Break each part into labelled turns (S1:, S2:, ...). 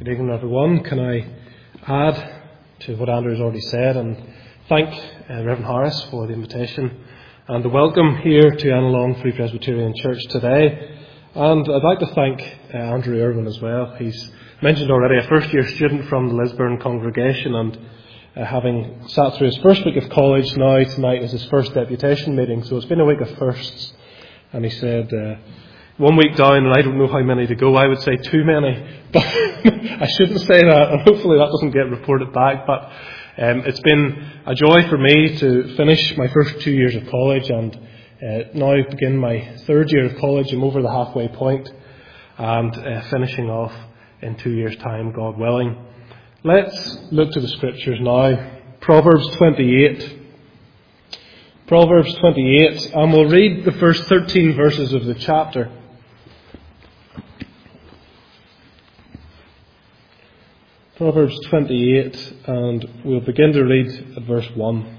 S1: Good evening, everyone. Can I add to what Andrew has already said and thank Reverend Harris for the invitation and the welcome here to Annalong Free Presbyterian Church today. And I'd like to thank Andrew Irwin as well. He's mentioned already a first-year student from the Lisburn congregation, and having sat through his first week of college, now tonight is his first deputation meeting. So it's been a week of firsts. And he said, 1 week down, and I don't know how many to go. I would say too many, but I shouldn't say that, and hopefully that doesn't get reported back. But it's been a joy for me to finish my first 2 years of college, and now begin my third year of college. I'm over the halfway point, and finishing off in 2 years' time, God willing. Let's look to the Scriptures now. Proverbs 28. Proverbs 28, and we'll read the first 13 verses of the chapter. Proverbs 28, and we'll begin to read at verse 1.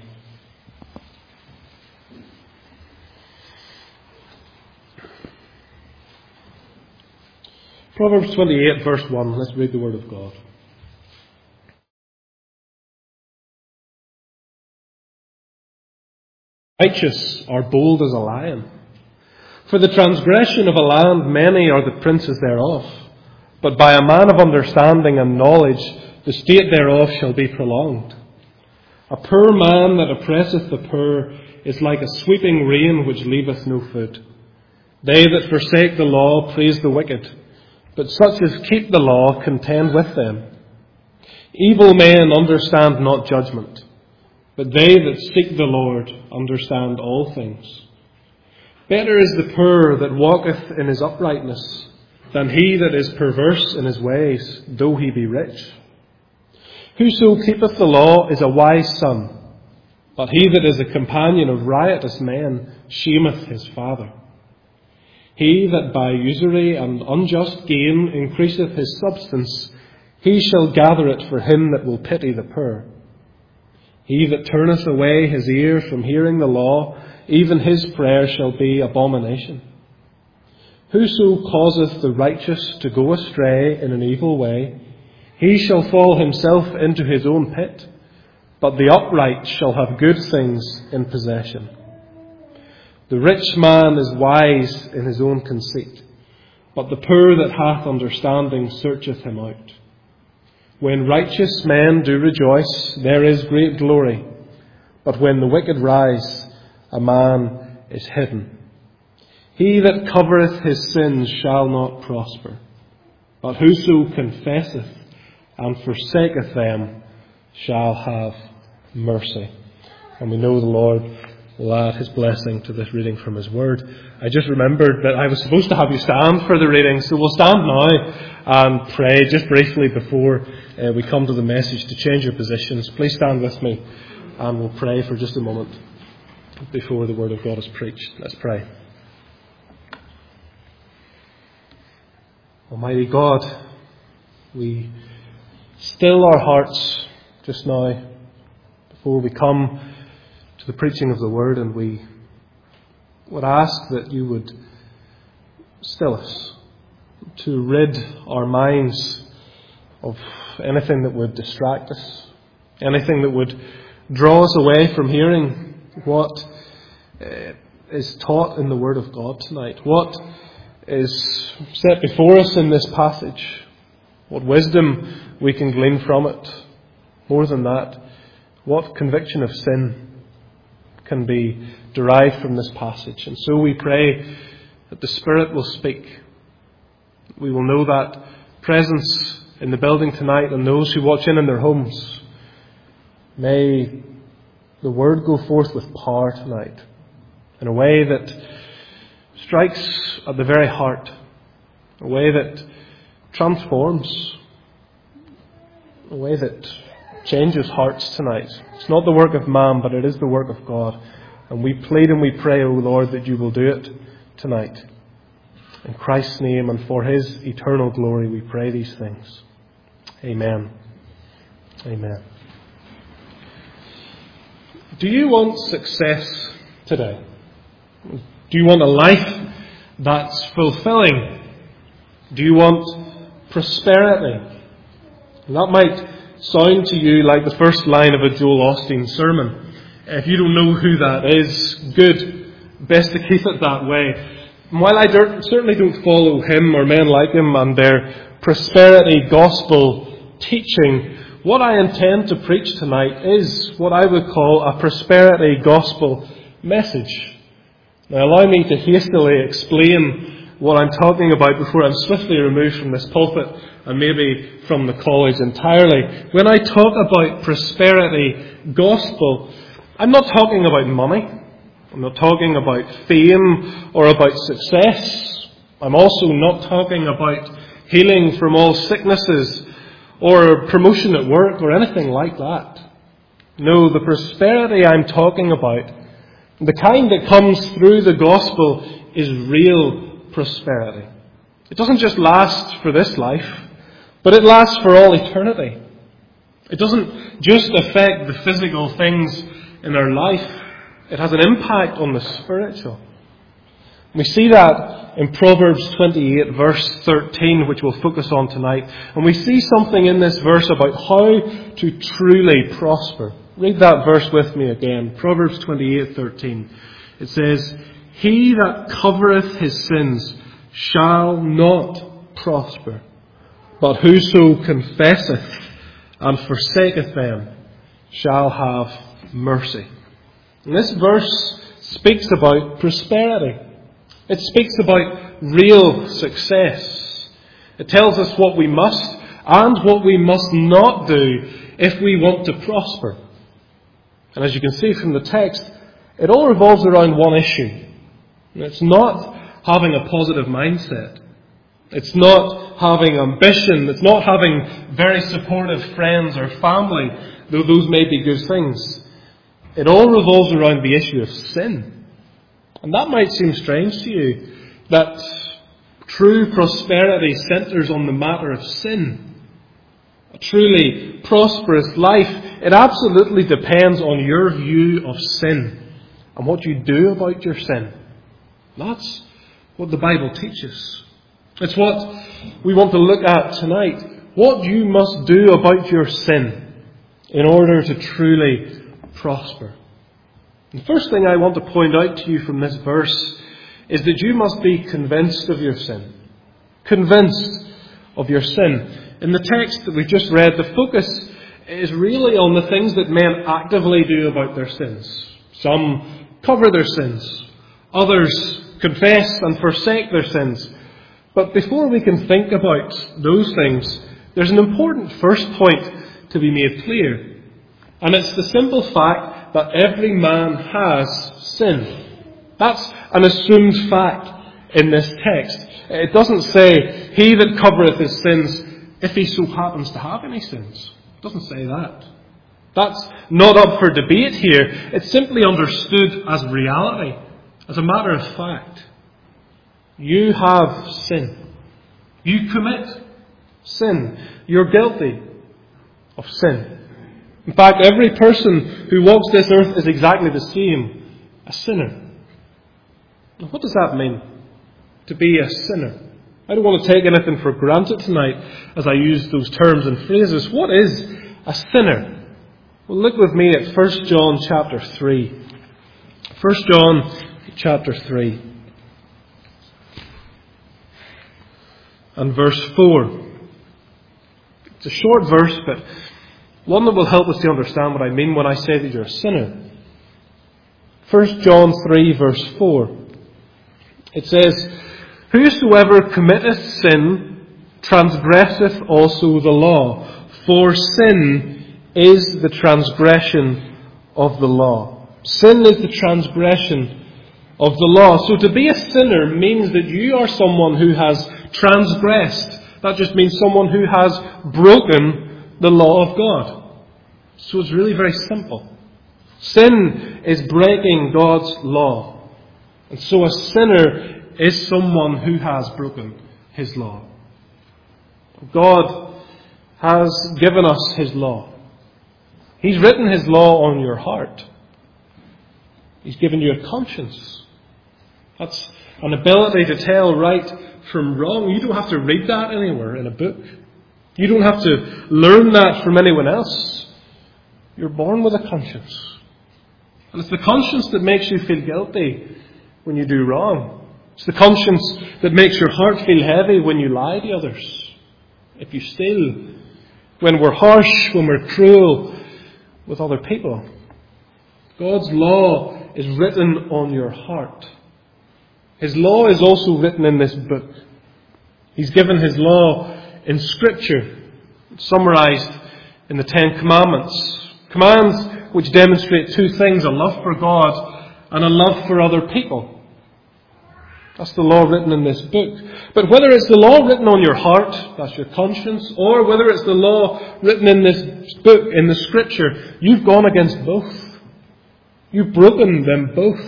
S1: Proverbs 28, verse 1. Let's read the Word of God. Righteous are bold as a lion. For the transgression of a land many are the princes thereof. But by a man of understanding and knowledge the state thereof shall be prolonged. A poor man that oppresseth the poor is like a sweeping rain which leaveth no food. They that forsake the law praise the wicked, but such as keep the law contend with them. Evil men understand not judgment, but they that seek the Lord understand all things. Better is the poor that walketh in his uprightness than he that is perverse in his ways, though he be rich. Whoso keepeth the law is a wise son, but he that is a companion of riotous men shameth his father. He that by usury and unjust gain increaseth his substance, he shall gather it for him that will pity the poor. He that turneth away his ear from hearing the law, even his prayer shall be abomination. Whoso causeth the righteous to go astray in an evil way, he shall fall himself into his own pit, but the upright shall have good things in possession. The rich man is wise in his own conceit, but the poor that hath understanding searcheth him out. When righteous men do rejoice, there is great glory, but when the wicked rise, a man is hidden. He that covereth his sins shall not prosper, but whoso confesseth and forsaketh them shall have mercy. And we know the Lord will add his blessing to this reading from his word. I just remembered that I was supposed to have you stand for the reading, so we'll stand now and pray just briefly before we come to the message to change your positions. Please stand with me and we'll pray for just a moment before the word of God is preached. Let's pray. Almighty God, we still our hearts just now before we come to the preaching of the Word, and we would ask that you would still us, to rid our minds of anything that would distract us, anything that would draw us away from hearing what is taught in the Word of God tonight, what is set before us in this passage, what wisdom we can glean from it. More than that, what conviction of sin can be derived from this passage. And so we pray that the Spirit will speak. We will know that presence in the building tonight and those who watch in their homes. May the Word go forth with power tonight in a way that strikes at the very heart, a way that transforms, a way that changes hearts tonight. It's not the work of man, but it is the work of God. And we plead and we pray, O Lord, that you will do it tonight. In Christ's name and for his eternal glory we pray these things. Amen. Amen. Do you want success today? Do you want a life that's fulfilling? Do you want prosperity? And that might sound to you like the first line of a Joel Osteen sermon. If you don't know who that is, good. Best to keep it that way. And while I certainly don't follow him or men like him and their prosperity gospel teaching, what I intend to preach tonight is what I would call a prosperity gospel message. Now allow me to hastily explain what I'm talking about before I'm swiftly removed from this pulpit and maybe from the college entirely. When I talk about prosperity gospel, I'm not talking about money. I'm not talking about fame or about success. I'm also not talking about healing from all sicknesses or promotion at work or anything like that. No, the prosperity I'm talking about, the kind that comes through the gospel, is real prosperity. It doesn't just last for this life, but it lasts for all eternity. It doesn't just affect the physical things in our life. It has an impact on the spiritual. We see that in Proverbs 28 verse 13, which we'll focus on tonight. And we see something in this verse about how to truly prosper. Read that verse with me again. Proverbs 28:13. It says, "He that covereth his sins shall not prosper, but whoso confesseth and forsaketh them shall have mercy." And this verse speaks about prosperity. It speaks about real success. It tells us what we must and what we must not do if we want to prosper. And as you can see from the text, it all revolves around one issue. And it's not having a positive mindset. It's not having ambition. It's not having very supportive friends or family, though those may be good things. It all revolves around the issue of sin. And that might seem strange to you, that true prosperity centres on the matter of sin. A truly prosperous life, it absolutely depends on your view of sin and what you do about your sin. That's what the Bible teaches. It's what we want to look at tonight. What you must do about your sin in order to truly prosper. The first thing I want to point out to you from this verse is that you must be convinced of your sin. Convinced of your sin. In the text that we've just read, the focus is really on the things that men actively do about their sins. Some cover their sins. Others confess and forsake their sins. But before we can think about those things, there's an important first point to be made clear. And it's the simple fact that every man has sin. That's an assumed fact in this text. It doesn't say, "He that covereth his sins, if he so happens to have any sins." It doesn't say that. That's not up for debate here. It's simply understood as reality, as a matter of fact. You have sin. You commit sin. You're guilty of sin. In fact, every person who walks this earth is exactly the same, a sinner. Now, what does that mean, to be a sinner? I don't want to take anything for granted tonight as I use those terms and phrases. What is a sinner? Well, look with me at 1 John chapter 3. 1 John chapter 3 and verse 4. It's a short verse, but one that will help us to understand what I mean when I say that you're a sinner. 1 John 3 verse 4. It says, "Whosoever committeth sin transgresseth also the law, for sin is the transgression of the law." Sin is the transgression of the law. So to be a sinner means that you are someone who has transgressed. That just means someone who has broken the law of God. So it's really very simple. Sin is breaking God's law. And so a sinner is someone who has broken His law. God has given us His law. He's written His law on your heart. He's given you a conscience. That's an ability to tell right from wrong. You don't have to read that anywhere in a book. You don't have to learn that from anyone else. You're born with a conscience. And it's the conscience that makes you feel guilty when you do wrong. It's the conscience that makes your heart feel heavy when you lie to others. If you steal, when we're harsh, when we're cruel with other people. God's law is written on your heart. His law is also written in this book. He's given His law in Scripture, summarized in the Ten Commandments. Commands which demonstrate two things, a love for God and a love for other people. That's the law written in this book. But whether it's the law written on your heart, that's your conscience, or whether it's the law written in this book, in the Scripture, you've gone against both. You've broken them both.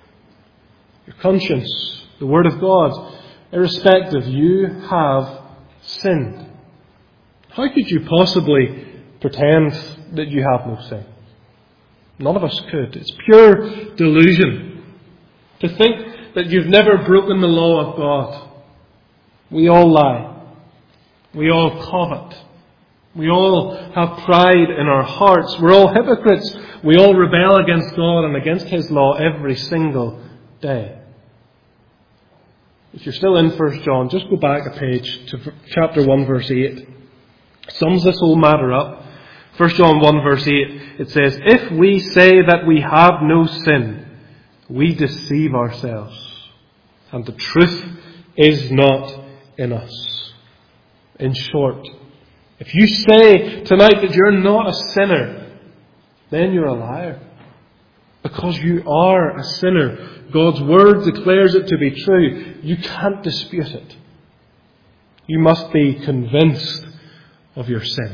S1: Your conscience, the Word of God, irrespective, you have sinned. How could you possibly pretend that you have no sin? None of us could. It's pure delusion to think that you've never broken the law of God. We all lie. We all covet. We all have pride in our hearts. We're all hypocrites. We all rebel against God and against His law every single day. If you're still in 1 John, just go back a page to chapter 1, verse 8. Sums this whole matter up. 1 John 1, verse 8, it says, "If we say that we have no sin, we deceive ourselves, and the truth is not in us." In short, if you say tonight that you're not a sinner, then you're a liar. Because you are a sinner. God's Word declares it to be true. You can't dispute it. You must be convinced of your sin.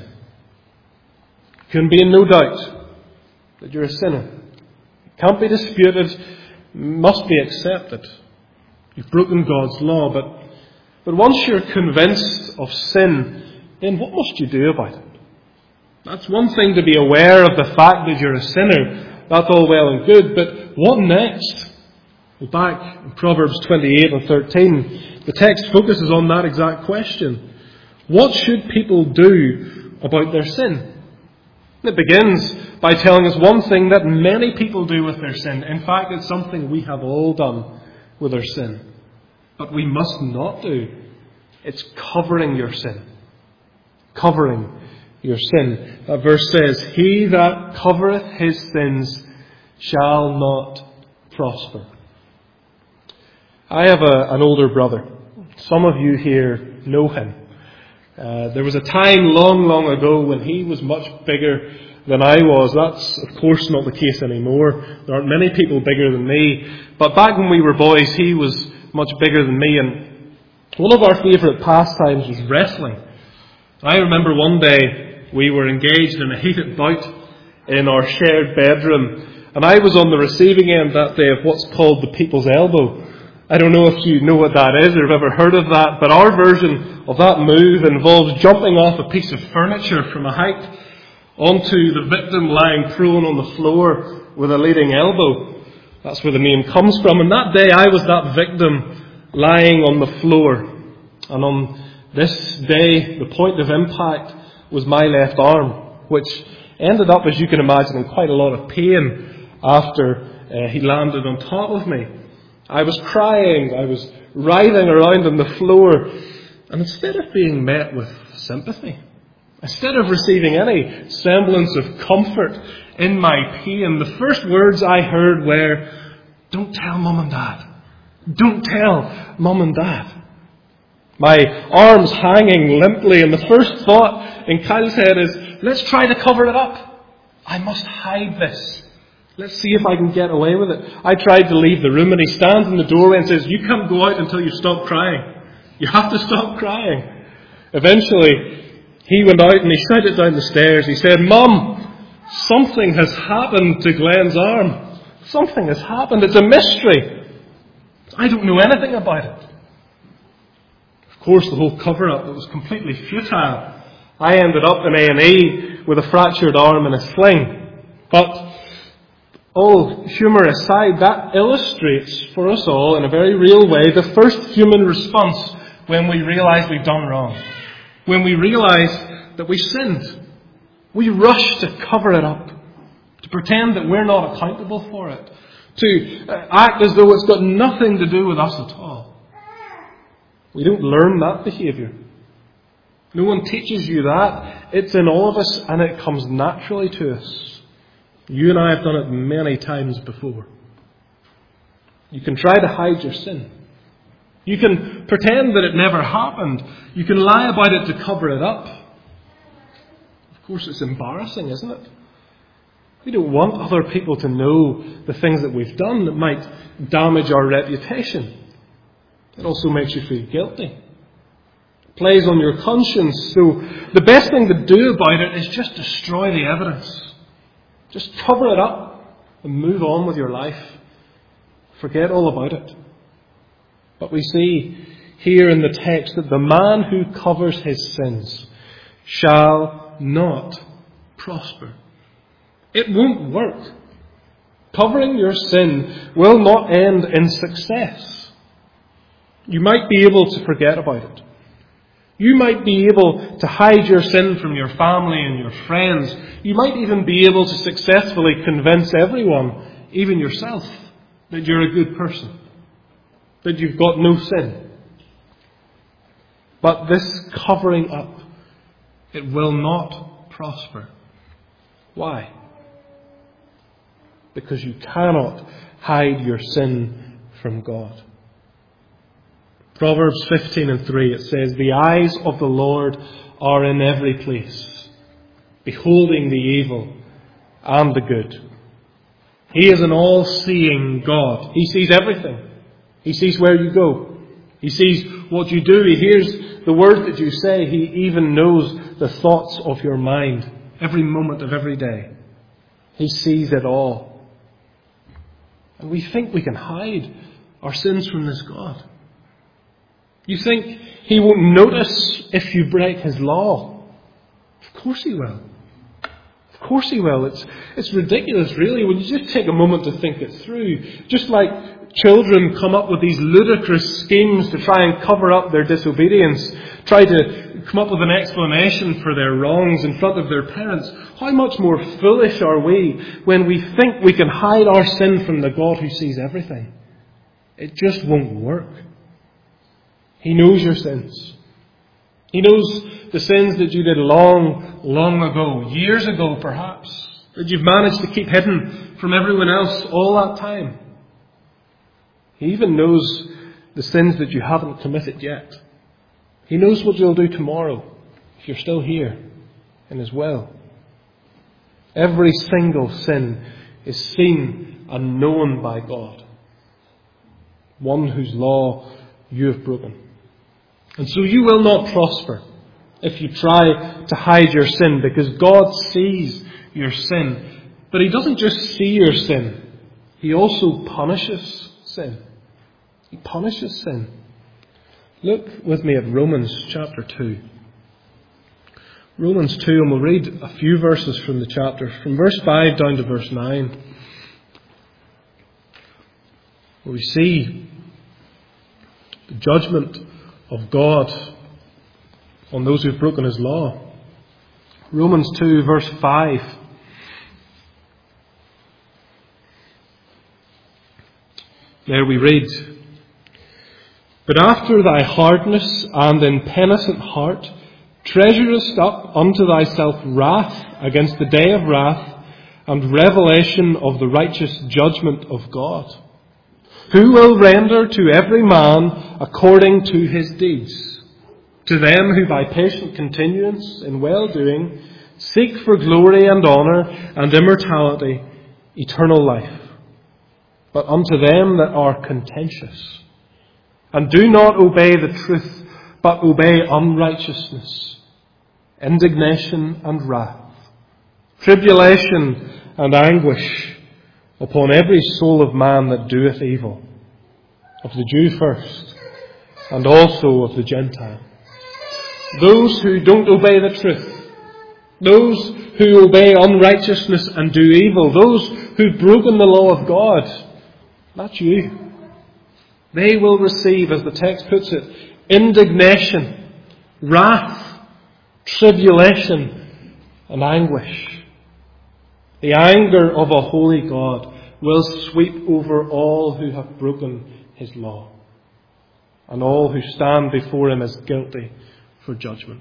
S1: You can be in no doubt that you're a sinner. It can't be disputed. Must be accepted. You've broken God's law. But once you're convinced of sin, then what must you do about it? That's one thing to be aware of the fact that you're a sinner. That's all well and good. But what next? Well, back in Proverbs 28 and 13, the text focuses on that exact question. What should people do about their sin? It begins by telling us one thing that many people do with their sin. In fact, it's something we have all done with our sin. But we must not do. It's covering your sin. Covering your sin. That verse says, "He that covereth his sins shall not prosper." I have an older brother. Some of you here know him. There was a time long, long ago when he was much bigger than I was. That's, of course, not the case anymore. There aren't many people bigger than me. But back when we were boys, he was much bigger than me. And one of our favourite pastimes was wrestling. I remember one day we were engaged in a heated bout in our shared bedroom. And I was on the receiving end that day of what's called the people's elbow. I don't know if you know what that is or have ever heard of that, but our version of that move involves jumping off a piece of furniture from a height onto the victim lying prone on the floor with a leading elbow. That's where the name comes from. And that day I was that victim lying on the floor. And on this day, the point of impact was my left arm, which ended up, as you can imagine, in quite a lot of pain after he landed on top of me. I was crying, I was writhing around on the floor, and instead of being met with sympathy, instead of receiving any semblance of comfort in my pain, the first words I heard were, "Don't tell Mum and Dad. Don't tell Mum and Dad." My arms hanging limply, and the first thought in Kyle's head is, let's try to cover it up. I must hide this. Let's see if I can get away with it. I tried to leave the room, and he stands in the doorway and says, "You can't go out until you stop crying. You have to stop crying." Eventually, he went out and he shouted down the stairs. He said, "Mum, something has happened to Glenn's arm. Something has happened. It's a mystery. I don't know anything about it." Of course, the whole cover-up was completely futile. I ended up in A&E with a fractured arm and a sling. But all humour aside, that illustrates for us all in a very real way the first human response when we realise we've done wrong. When we realize that we've sinned, we rush to cover it up, to pretend that we're not accountable for it, to act as though it's got nothing to do with us at all. We don't learn that behaviour. No one teaches you that. It's in all of us and it comes naturally to us. You and I have done it many times before. You can try to hide your sin. You can pretend that it never happened. You can lie about it to cover it up. Of course, it's embarrassing, isn't it? We don't want other people to know the things that we've done that might damage our reputation. It also makes you feel guilty. It plays on your conscience. So the best thing to do about it is just destroy the evidence. Just cover it up and move on with your life. Forget all about it. But we see here in the text that the man who covers his sins shall not prosper. It won't work. Covering your sin will not end in success. You might be able to forget about it. You might be able to hide your sin from your family and your friends. You might even be able to successfully convince everyone, even yourself, that you're a good person, that you've got no sin. But this covering up, it will not prosper. Why? Because you cannot hide your sin from God. Proverbs 15:3, it says, "The eyes of the Lord are in every place, beholding the evil and the good." He is an all-seeing God. He sees everything. He sees where you go. He sees what you do. He hears the words that you say. He even knows the thoughts of your mind every moment of every day. He sees it all. And we think we can hide our sins from this God. You think He won't notice if you break His law? Of course He will. Of course He will. It's ridiculous, really, when you just take a moment to think it through. Just like children come up with these ludicrous schemes to try and cover up their disobedience, try to come up with an explanation for their wrongs in front of their parents. How much more foolish are we when we think we can hide our sin from the God who sees everything? It just won't work. He knows your sins. He knows the sins that you did long, long ago, years ago perhaps, that you've managed to keep hidden from everyone else all that time. He even knows the sins that you haven't committed yet. He knows what you'll do tomorrow if you're still here in His will. Every single sin is seen and known by God. One whose law you have broken. And so you will not prosper if you try to hide your sin, because God sees your sin. But He doesn't just see your sin. He also punishes sin. He punishes sin. Look with me at Romans chapter 2. Romans 2, and we'll read a few verses from the chapter, from verse 5 down to verse 9. Where we see the judgment of God on those who've broken His law. Romans 2, verse 5. There we read, "But after thy hardness and impenitent heart treasurest up unto thyself wrath against the day of wrath and revelation of the righteous judgment of God, who will render to every man according to his deeds. To them who by patient continuance in well-doing seek for glory and honour and immortality, eternal life. But unto them that are contentious, and do not obey the truth, but obey unrighteousness, indignation and wrath, tribulation and anguish upon every soul of man that doeth evil, of the Jew first, and also of the Gentile." Those who don't obey the truth, those who obey unrighteousness and do evil, those who've broken the law of God, that's you. They will receive, as the text puts it, indignation, wrath, tribulation and anguish. The anger of a holy God will sweep over all who have broken His law, and all who stand before Him as guilty for judgment.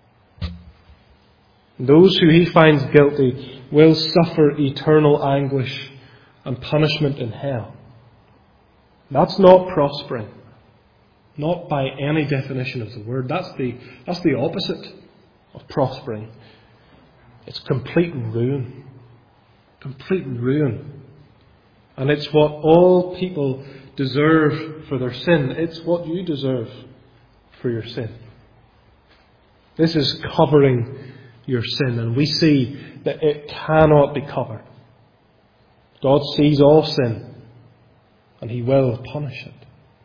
S1: Those who He finds guilty will suffer eternal anguish and punishment in hell. That's not prospering. Not by any definition of the word. That's the opposite of prospering. It's complete ruin. Complete ruin. And it's what all people deserve for their sin. It's what you deserve for your sin. This is covering your sin, and we see that it cannot be covered. God sees all sin, and He will punish it.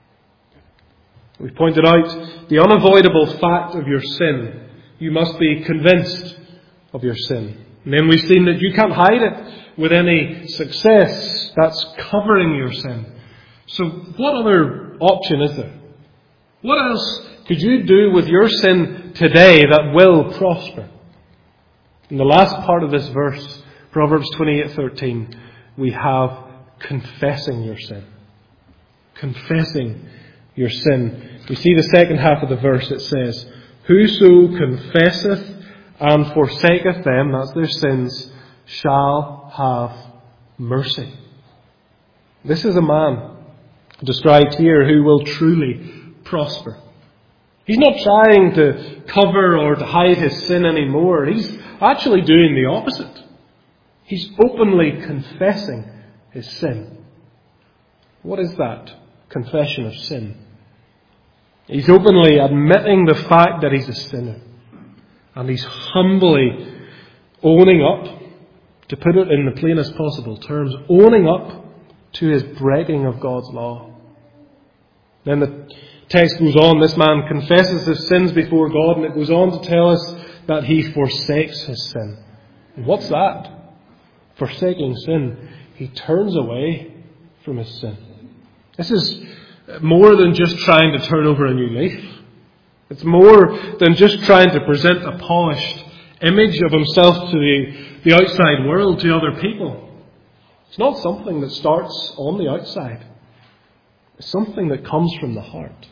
S1: We pointed out the unavoidable fact of your sin. You must be convinced of your sin. And then we've seen that you can't hide it with any success. That's covering your sin. So what other option is there? What else could you do with your sin today that will prosper? In the last part of this verse, Proverbs 28:13, we have confessing your sin. Confessing your sin. We see the second half of the verse. It says, "Whoso confesseth and forsaketh them," that's their sins, "shall have mercy." This is a man described here who will truly prosper. He's not trying to cover or to hide his sin anymore. He's actually doing the opposite. He's openly confessing his sin. What is that confession of sin? He's openly admitting the fact that he's a sinner. And he's humbly owning up, to put it in the plainest possible terms, owning up to his breaking of God's law. Then the text goes on, this man confesses his sins before God, and it goes on to tell us that he forsakes his sin. And what's that? Forsaking sin. He turns away from his sin. This is more than just trying to turn over a new leaf. It's more than just trying to present a polished image of himself to the outside world, to other people. It's not something that starts on the outside. It's something that comes from the heart.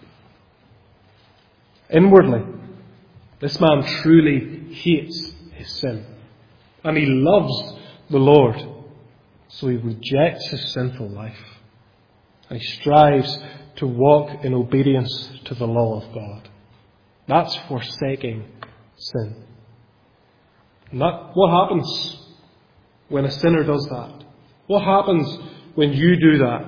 S1: Inwardly, this man truly hates his sin. And he loves the Lord. So he rejects his sinful life. And he strives to walk in obedience to the law of God. That's forsaking sin. And what happens when a sinner does that? What happens when you do that?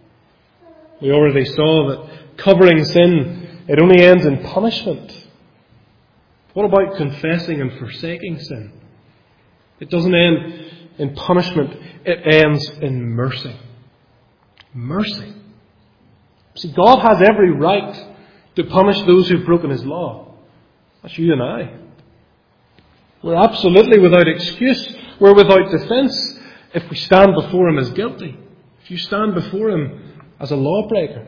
S1: We already saw that covering sin, it only ends in punishment. What about confessing and forsaking sin? It doesn't end in punishment. It ends in mercy. Mercy. See, God has every right to punish those who've broken His law. That's you and I. We're absolutely without excuse. We're without defence if we stand before Him as guilty. If you stand before Him as a lawbreaker.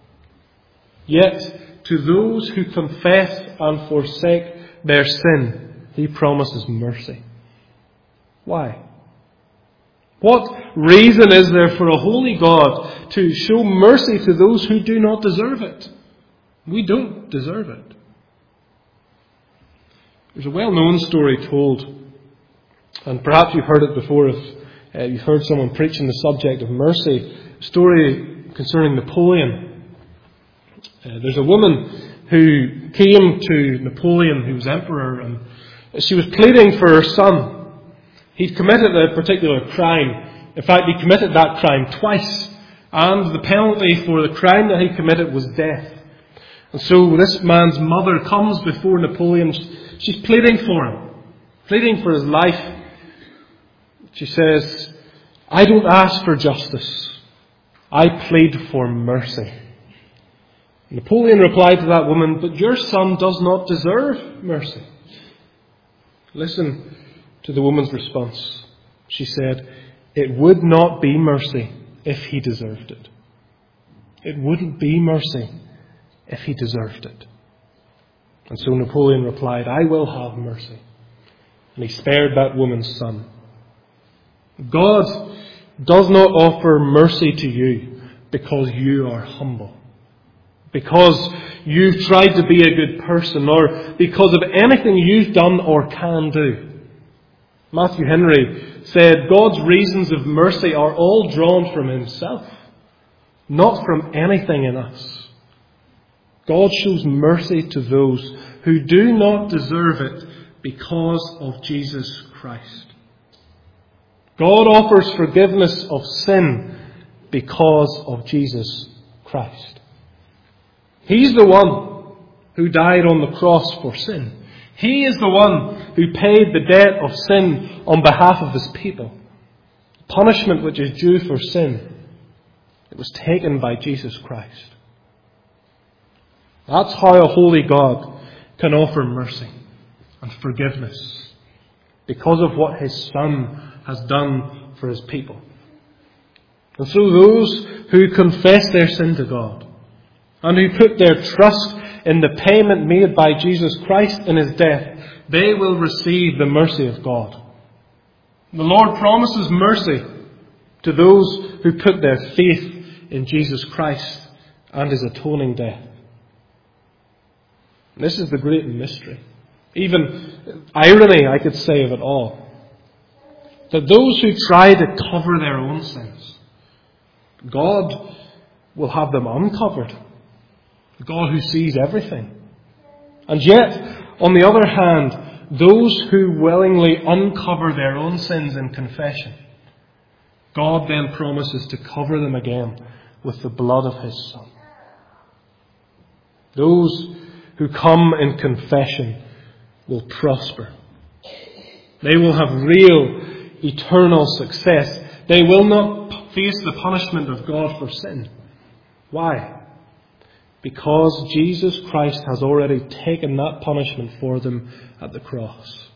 S1: Yet, to those who confess and forsake their sin, He promises mercy. Why? What reason is there for a holy God to show mercy to those who do not deserve it? We don't deserve it. There's a well-known story told, and perhaps you've heard it before if you've heard someone preach on the subject of mercy. A story concerning Napoleon. There's a woman who came to Napoleon, who was emperor, and she was pleading for her son. He'd committed a particular crime. In fact, he committed that crime twice. And the penalty for the crime that he committed was death. And so this man's mother comes before Napoleon. She's pleading for him. Pleading for his life. She says, "I don't ask for justice. I plead for mercy." Napoleon replied to that woman, "But your son does not deserve mercy." Listen to the woman's response. She said, "It would not be mercy if he deserved it." It wouldn't be mercy if he deserved it. And so Napoleon replied, "I will have mercy." And he spared that woman's son. God does not offer mercy to you because you are humble, because you've tried to be a good person, or because of anything you've done or can do. Matthew Henry said, God's reasons of mercy are all drawn from himself, not from anything in us. God shows mercy to those who do not deserve it because of Jesus Christ. God offers forgiveness of sin because of Jesus Christ. He's the one who died on the cross for sin. He is the one who paid the debt of sin on behalf of his people. Punishment which is due for sin, it was taken by Jesus Christ. That's how a holy God can offer mercy and forgiveness, because of what his Son has done for his people. And so those who confess their sin to God and who put their trust in the payment made by Jesus Christ in his death, they will receive the mercy of God. The Lord promises mercy to those who put their faith in Jesus Christ and his atoning death. This is the great mystery, even irony, I could say, of it all. That those who try to cover their own sins, God will have them uncovered. God who sees everything. And yet, on the other hand, those who willingly uncover their own sins in confession, God then promises to cover them again with the blood of his Son. Those who come in confession will prosper. They will have real, eternal success. They will not face the punishment of God for sin. Why? Because Jesus Christ has already taken that punishment for them at the cross.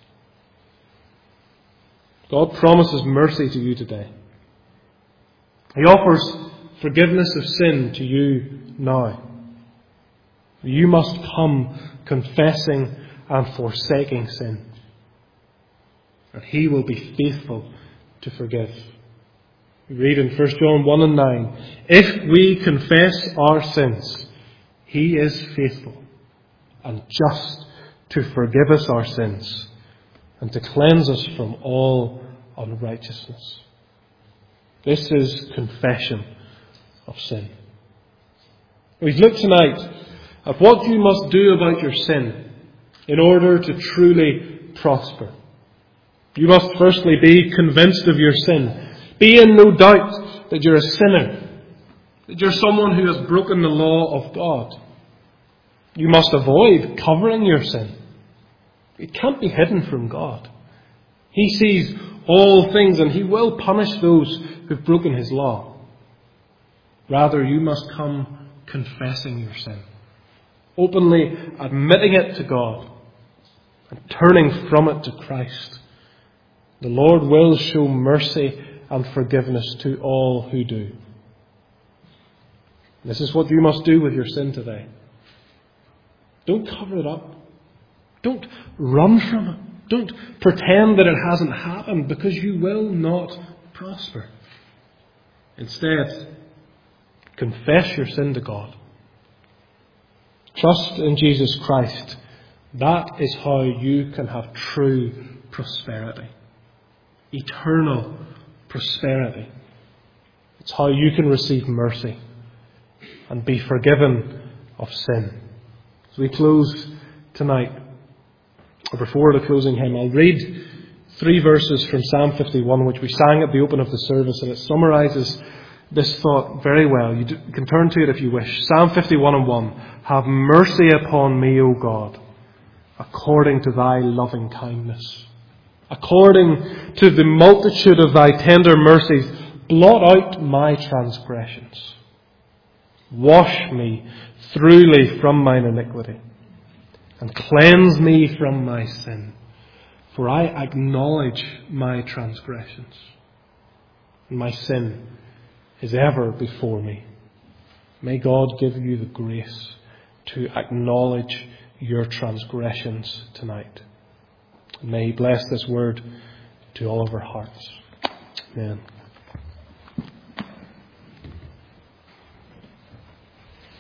S1: God promises mercy to you today. He offers forgiveness of sin to you now. You must come confessing and forsaking sin, and he will be faithful to forgive. We read in 1 John 1 and 9, if we confess our sins, he is faithful and just to forgive us our sins and to cleanse us from all unrighteousness. This is confession of sin. We've looked tonight at what you must do about your sin in order to truly prosper. You must firstly be convinced of your sin. Be in no doubt that you're a sinner, that you're someone who has broken the law of God. You must avoid covering your sin. It can't be hidden from God. He sees all things and he will punish those who've broken his law. Rather, you must come confessing your sin, openly admitting it to God and turning from it to Christ. The Lord will show mercy and forgiveness to all who do. This is what you must do with your sin today. Don't cover it up. Don't run from it. Don't pretend that it hasn't happened, because you will not prosper. Instead, confess your sin to God. Trust in Jesus Christ. That is how you can have true prosperity. Eternal prosperity. It's how you can receive mercy and be forgiven of sin. As we close tonight, or before the closing hymn, I'll read 3 verses from Psalm 51, which we sang at the open of the service, and it summarises this thought very well. You can turn to it if you wish. Psalm 51 and 1. Have mercy upon me, O God, according to thy loving kindness. According to the multitude of thy tender mercies, blot out my transgressions. Wash me thoroughly from mine iniquity, and cleanse me from my sin. For I acknowledge my transgressions, and my sin is ever before me. May God give you the grace to acknowledge your transgressions tonight. May He bless this word to all of our hearts. Amen.